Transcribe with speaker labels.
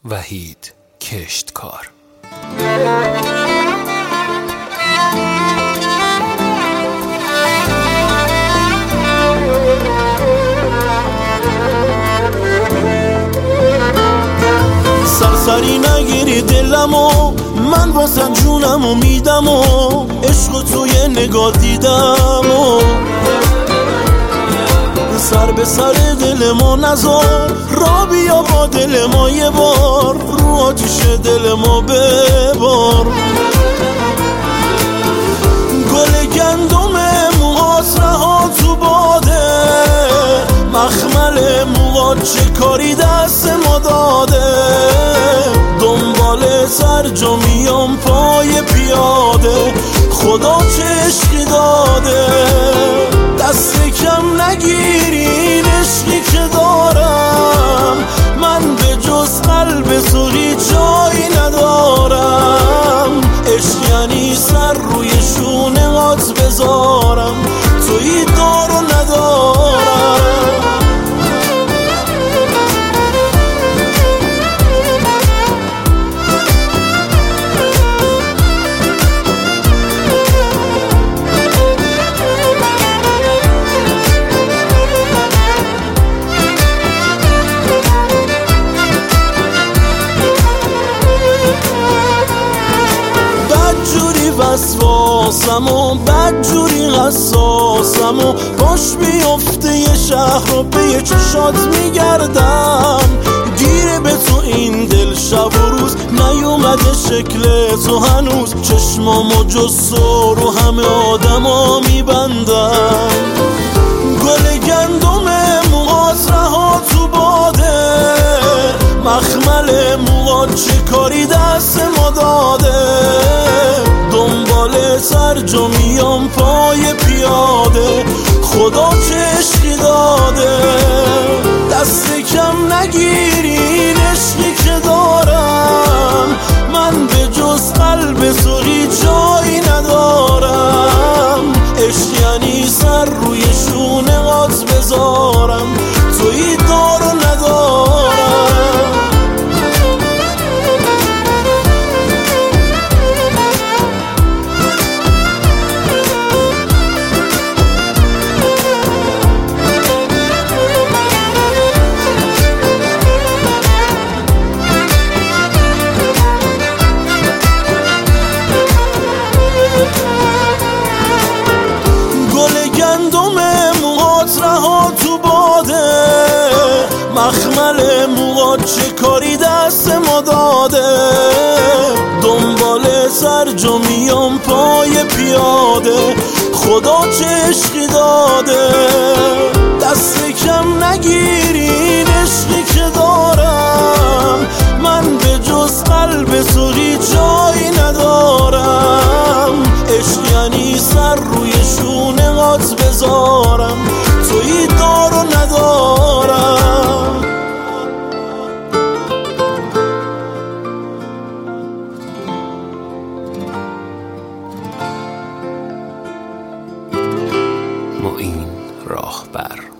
Speaker 1: وحید کشتکار.
Speaker 2: سرسری نگیری دلمو، من واسه جونمو میدم و عشقو توی نگاه دیدم و سر به سر دل ما نذار، را بیا با دل ما یه بار، رو آتیش دل ما ببار. گل گندم موهات رها تو باده، مخمل موهات چه کاری دست ما داده، دنبال سرجا میام پای پیاده، خدا چه عشقی داده. دست کم نگیری این عشقی که دارم، من به جز قلب تو جایی ندارم. عشق یعنی سر روی شونه هات بذارم، توی دارو ندارم. وسواسم و بدجوری قصاصم و باش بیفته یه شهر رو به یه چشات میگردم. گیره به تو این دل شب و روز، نیومده شکل تو هنوز، چشمامو جز رو همه آدما میبندم. گل گندم موهات رها تو باده، مخمل موهات چه کاری دست ما داده، دنبال سرجا میام پای پیاده، خدا چه عشقی داده. دست کم نگیری این عشقی که دارم، من به جز قلب تو جایی ندارم. عشق یعنی سر روی شونه هات بذارم، توی دارو ندارم. تو باده، مخمل موهات چه کاری دست ما داده، دنبال سرجا میام پای پیاده، خدا چه عشقی داده. دست کم نگیری این عشقی که دارم، من به جز قلب تو جایی ندارم. عشق یعنی سر روی شونه هات بذارم، توی دارو ندارم.
Speaker 1: معین راهبر.